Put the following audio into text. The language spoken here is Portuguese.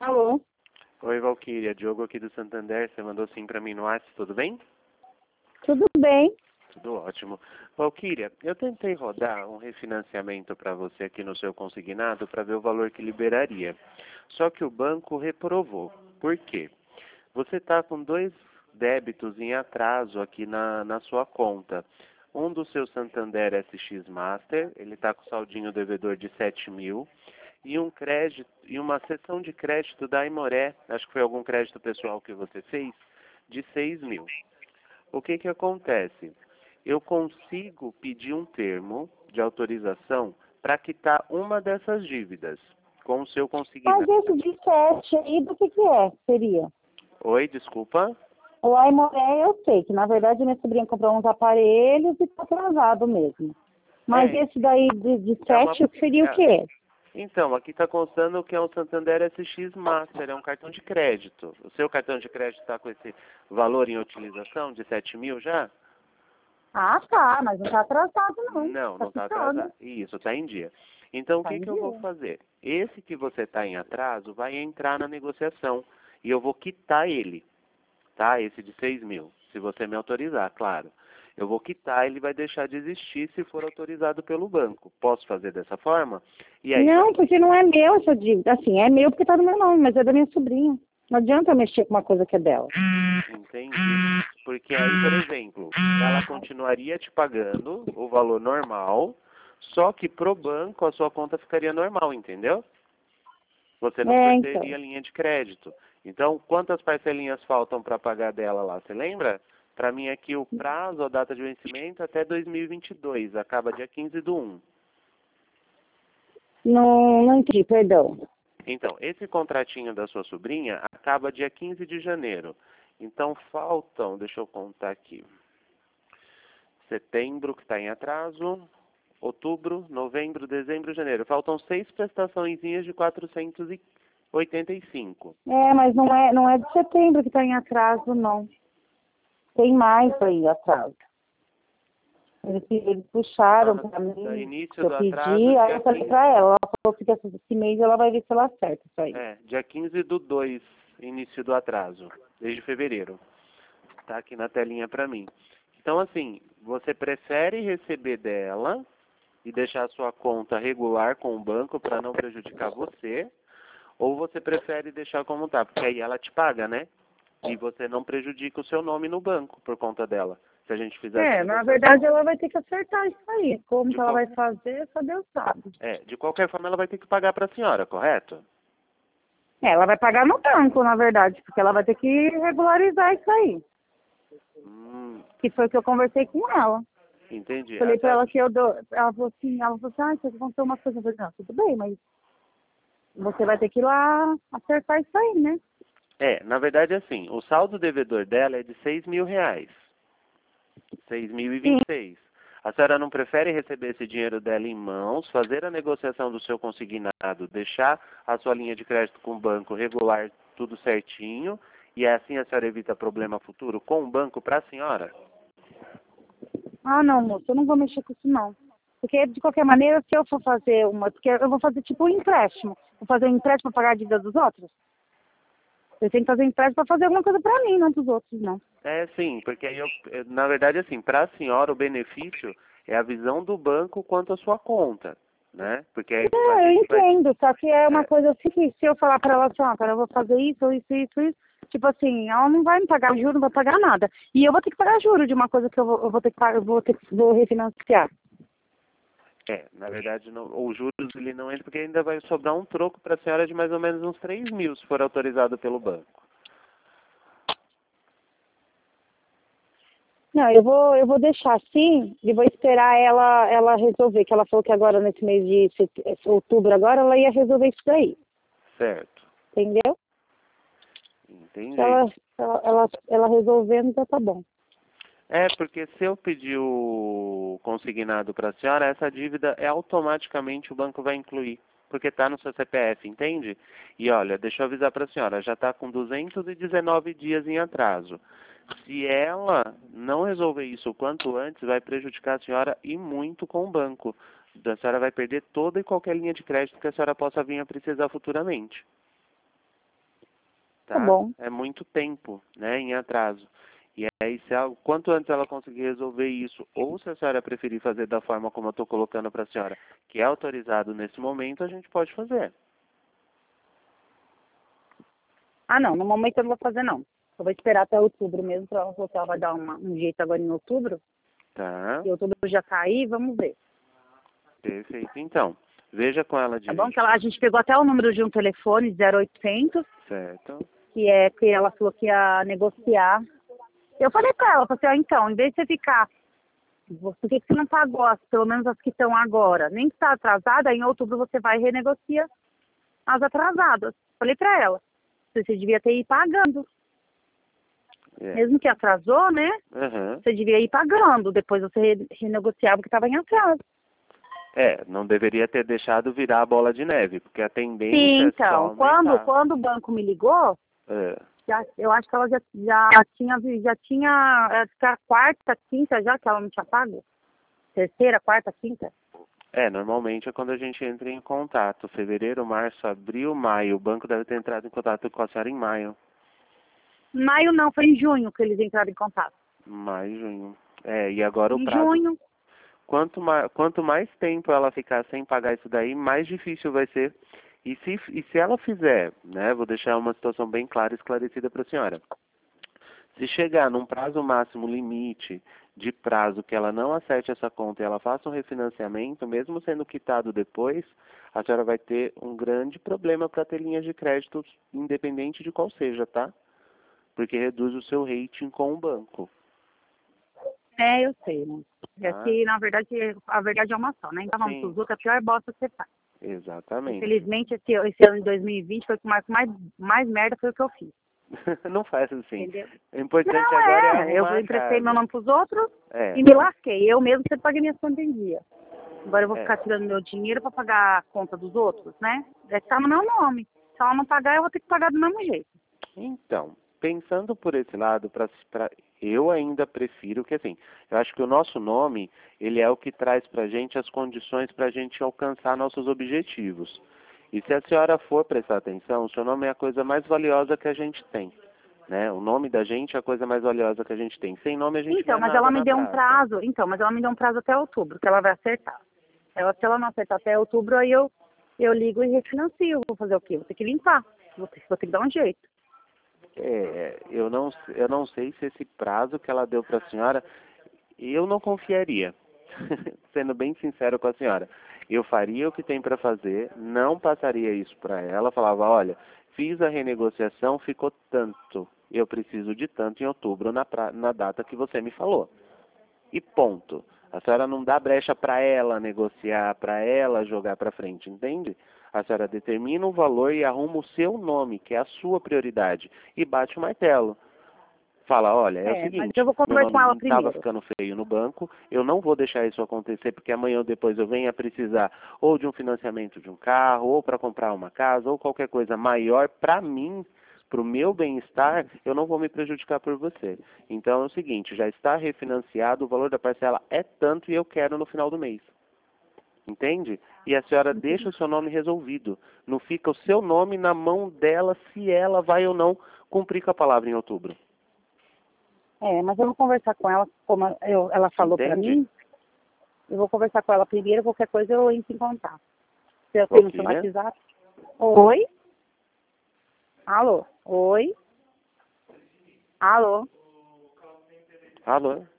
Alô? Oi, Valquíria. Diogo aqui do Santander. Você mandou sim para mim no WhatsApp, tudo bem? Tudo bem? Tudo ótimo. Valquíria, eu tentei rodar um refinanciamento para você aqui no seu consignado para ver o valor que liberaria. Só que o banco reprovou. Por quê? Você está com 2 débitos em atraso aqui na sua conta. Um do seu Santander SX Master, ele está com saldinho devedor de 7.000. E um crédito, e uma sessão de crédito da Aimoré, acho que foi algum crédito pessoal que você fez, de 6.000. O que que acontece? Eu consigo pedir um termo de autorização para quitar uma dessas dívidas com o seu Mas consignado. esse de 7 aí, do que é? Seria? Oi, desculpa? O Aimoré eu sei, que na verdade minha sobrinha comprou uns aparelhos e tá atrasado mesmo. Mas É, esse daí de é uma, 7 seria o é- quê? então, aqui está constando que é um Santander SX Master, é um cartão de crédito. O seu cartão de crédito está com esse valor em utilização de 7.000 já? Ah, tá, mas não tá atrasado não. Não, Tá não está ficando. atrasado. Isso, está em dia. Então, o Tá que em que eu vou dia. fazer? Esse que você está em atraso vai entrar na negociação e eu vou quitar ele, tá? Esse de 6.000, se você me autorizar, claro. Eu vou quitar, ele vai deixar de existir se for autorizado pelo banco. Posso fazer dessa forma? E aí, Não, porque não é meu essa dívida. Assim, é meu porque tá no meu nome, mas é da minha sobrinha. Não adianta eu mexer com uma coisa que é dela. entendi. Porque aí, por exemplo, ela continuaria te pagando o valor normal, só que pro banco a sua conta ficaria normal, entendeu? Você não É, perderia então. a linha de crédito. Então, quantas parcelinhas faltam para pagar dela lá? Você lembra? Para mim aqui o prazo, a data de vencimento é até 2022, acaba dia 15/1. Não entendi, perdão. Então, esse contratinho da sua sobrinha acaba dia 15 de janeiro. Então, faltam, deixa eu contar aqui, setembro que está em atraso, outubro, novembro, dezembro, janeiro. Faltam 6 prestaçõezinhas de 485. É, mas não é de setembro que está em atraso, não. Tem mais aí atraso. Eles puxaram para Da mim, que início eu do atraso, pedi, aí dia eu falei 15. para ela falou que esse mês ela vai ver se ela acerta isso aí. Dia 15/2, início do atraso, desde fevereiro. Tá aqui na telinha para mim. Então, assim, você prefere receber dela e deixar a sua conta regular com o banco para não prejudicar você, ou você prefere deixar como tá, porque aí ela te paga, né? E você não prejudica o seu nome no banco por conta dela, se a gente fizer essa É, na negociação. verdade ela vai ter que acertar isso aí. Como De, que ela qual- vai fazer, só Deus sabe. de qualquer forma, ela vai ter que pagar para a senhora, correto? É, ela vai pagar no banco, na verdade, porque ela vai ter que regularizar isso aí. Hum, Que foi o que eu conversei com ela. entendi. Falei pra ela que eu dou. Ela falou assim, ah, você aconteceu uma coisa. Eu falei, não, tudo bem, mas você vai ter que ir lá acertar isso aí, né? Na verdade, assim, o saldo devedor dela é de 6.000 reais. Sim. 6.026. A senhora não prefere receber esse dinheiro dela em mãos, fazer a negociação do seu consignado, deixar a sua linha de crédito com o banco regular tudo certinho, e assim a senhora evita problema futuro com o banco para a senhora? Ah, não, moço, eu não vou mexer com isso, não. Porque, de qualquer maneira, se eu for fazer uma... Porque eu vou fazer, tipo, um empréstimo. Vou fazer um empréstimo para pagar a dívida dos outros. Eu tenho que fazer um empréstimo para fazer alguma coisa para mim, não para os outros, não. Sim, porque aí na verdade, assim, para a senhora o benefício é a visão do banco quanto à sua conta, né? Porque aí a Eu gente vai... entendo, só que é uma é, coisa assim que se eu falar para ela assim, ó, cara, eu vou fazer isso, tipo assim, ela não vai me pagar juro, não vai pagar nada. E eu vou ter que pagar juro de uma coisa que eu vou ter que pagar, vou refinanciar. Na verdade, os juros ele não entra porque ainda vai sobrar um troco para a senhora de mais ou menos uns 3.000, se for autorizado pelo banco. Não, eu vou deixar assim e vou esperar ela resolver, que ela falou que agora nesse mês de outubro agora ela ia resolver isso daí, Certo. entendeu? Se Entendi. ela resolvendo, já tá bom. Porque se eu pedir o consignado para a senhora, essa dívida automaticamente o banco vai incluir, porque está no seu CPF, entende? E olha, deixa eu avisar para a senhora, já está com 219 dias em atraso. Se ela não resolver isso o quanto antes, vai prejudicar a senhora e muito com o banco. A senhora vai perder toda e qualquer linha de crédito que a senhora possa vir a precisar futuramente. Tá bom. É muito tempo, né, em atraso. E aí, quanto antes ela conseguir resolver isso, ou se a senhora preferir fazer da forma como eu estou colocando para a senhora, que é autorizado nesse momento, a gente pode fazer. Ah, não, no momento eu não vou fazer, não. Eu vou esperar até outubro mesmo, para ela falou que ela vai dar um jeito agora em outubro. Tá? E outubro já tá aí, vamos ver. Perfeito. Então, veja com ela Tá bom? direito. Que a gente pegou até o número de um telefone, 0800, Certo. que é que ela falou que ia negociar. Eu falei pra ela, falei assim, ó, então, em vez de você ficar, por que você não pagou, pelo menos as que estão agora? Nem que está atrasada, em outubro você vai e renegocia as atrasadas. Falei pra ela, você devia ter ido pagando. É. Mesmo que atrasou, né? Uhum. Você devia ir pagando, depois você renegociava o que estava em atraso. Não deveria ter deixado virar a bola de neve, porque a tendência Sim, é só então, aumentar. quando o banco me ligou, É. eu acho que ela já tinha, acho que era quarta, quinta já que ela não tinha pago. Terceira, quarta, quinta. Normalmente é quando a gente entra em contato. Fevereiro, março, abril, maio. O banco deve ter entrado em contato com a senhora em maio. Maio não, foi em junho que eles entraram em contato. Maio, junho. E agora o Em prazo. junho, Quanto mais tempo ela ficar sem pagar isso daí, mais difícil vai ser. E se ela fizer, né, vou deixar uma situação bem clara e esclarecida para a senhora. Se chegar num prazo máximo limite de prazo que ela não acerte essa conta e ela faça um refinanciamento, mesmo sendo quitado depois, a senhora vai ter um grande problema para ter linhas de crédito, independente de qual seja, tá? Porque reduz o seu rating com o banco. eu sei, né? É Tá? que, na verdade, a verdade é uma só, né? Então vamos pros Sim, outros, a pior bosta que você faz. exatamente. Infelizmente, esse ano de 2020 foi o que mais merda foi o que eu fiz. Não faz assim. Entendeu? O importante Não, agora é eu arrumar a emprestei meu casa. nome pros outros É, e me lasquei. Eu mesmo sempre paguei minhas contas em dia. Agora eu vou é. ficar tirando meu dinheiro para pagar a conta dos outros, né? É que tá no meu nome. Se ela não pagar, eu vou ter que pagar do mesmo jeito. Então, pensando por esse lado, eu ainda prefiro que, assim, eu acho que o nosso nome, ele é o que traz para a gente as condições para a gente alcançar nossos objetivos. E se a senhora for prestar atenção, o seu nome é a coisa mais valiosa que a gente tem. Né? O nome da gente é a coisa mais valiosa que a gente tem. Sem nome a gente não Então, é mas ela nada me na deu um praça. prazo. Então, mas ela me deu um prazo até outubro, que ela vai acertar. Se ela não acertar até outubro, aí eu ligo e refinancio. Vou fazer o quê? Vou ter que limpar. Vou ter que dar um jeito. Eu não sei se esse prazo que ela deu para a senhora, eu não confiaria, sendo bem sincero com a senhora. Eu faria o que tem para fazer, não passaria isso para ela, falava, olha, fiz a renegociação, ficou tanto, eu preciso de tanto em outubro na data que você me falou. E ponto. A senhora não dá brecha para ela negociar, para ela jogar para frente, entende? A senhora determina um valor e arruma o seu nome, que é a sua prioridade, e bate o martelo. Fala, olha, é o Mas seguinte, eu vou meu conversar com ela nome estava primeiro. ficando feio no banco, eu não vou deixar isso acontecer porque amanhã ou depois eu venha precisar ou de um financiamento de um carro, ou para comprar uma casa, ou qualquer coisa maior para mim, para o meu bem-estar, eu não vou me prejudicar por você. Então é o seguinte, já está refinanciado, o valor da parcela é tanto e eu quero no final do mês. Entende? E a senhora deixa o seu nome resolvido. Não fica o seu nome na mão dela se ela vai ou não cumprir com a palavra em outubro. Mas eu vou conversar com ela, como ela falou pra Entende? mim. Eu vou conversar com ela primeiro, qualquer coisa eu entro em contato. Se eu Ô, tenho no seu Kíria? WhatsApp. Oi? Alô? Oi? Alô? Alô?